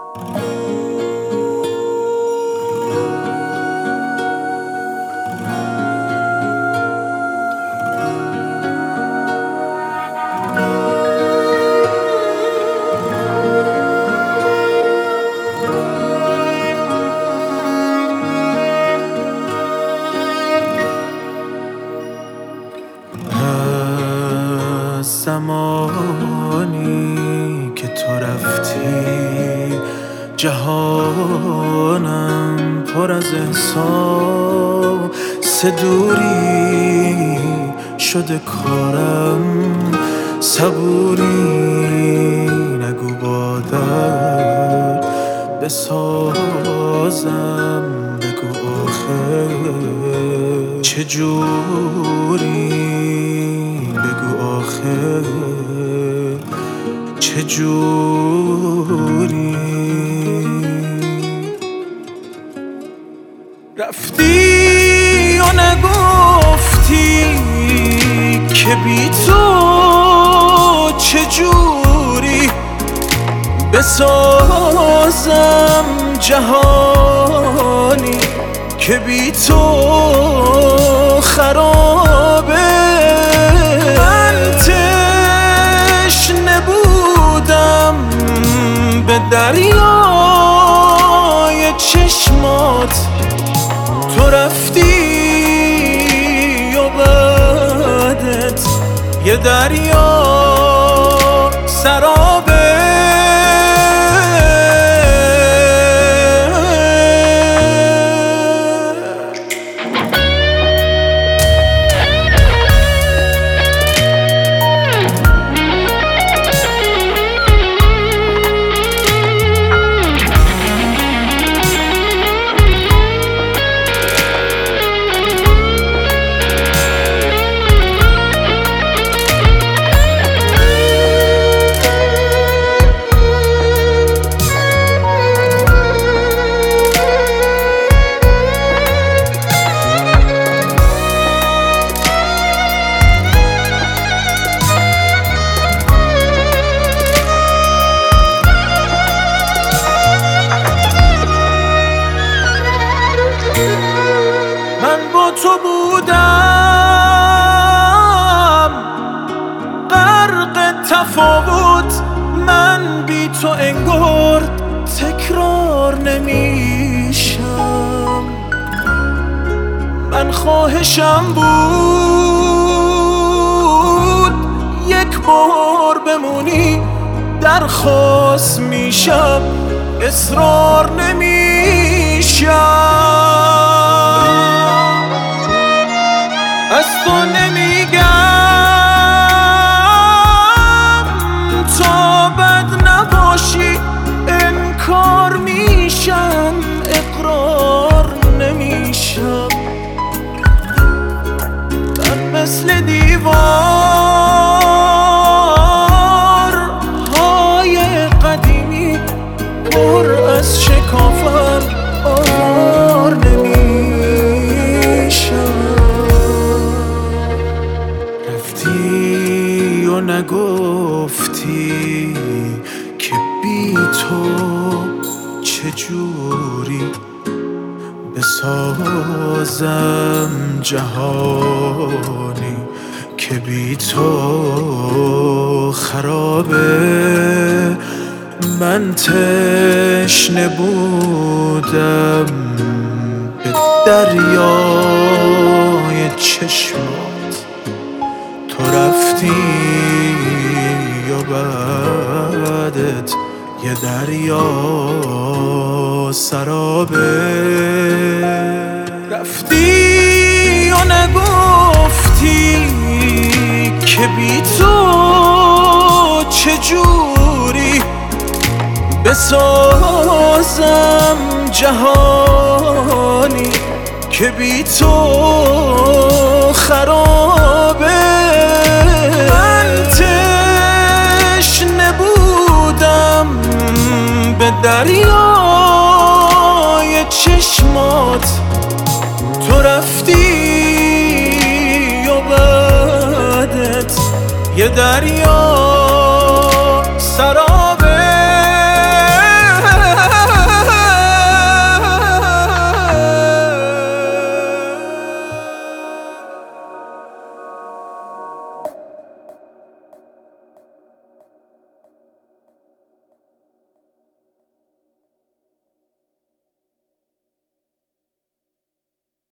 زمانی که تو رفتی جهانم پر از احساس دوری شده کارم، صبوری نگو با درد بسازم، بگو آخه چجوری، بگو آخه چجوری. رفتی و نگفتی که بی تو چجوری بسازم جهانی که بی تو خرابه. من تشنه بودم به دریای چشمات، تو رفتی و بعدت یه دریا سرابه. من با تو بودم غرق تفاوت، من بی تو انگار تکرار نمیشم. من خواهشم بود یک بار بمونی، درخواست میشم اصرار نمیشم. از تو نمیگم تا بد نباشی، انکار میشم اقرار نمیشم. من مثل دیوارهای قدیمی پر از شکافم آوار نمیشم. رفتی و نگفتی که بی تو چجوری بسازم جهانی که بی تو خرابه. من تشنه بودم به دریای چشمات، تو رفتی و بعدت یه دریا سرابه. رفتی و نگفتی که بی تو چجوری بسازم جهانی که بی تو خرابه. من تشنه بودم به دریای چشمات، تو رفتی و بعدت یه دریا سراب.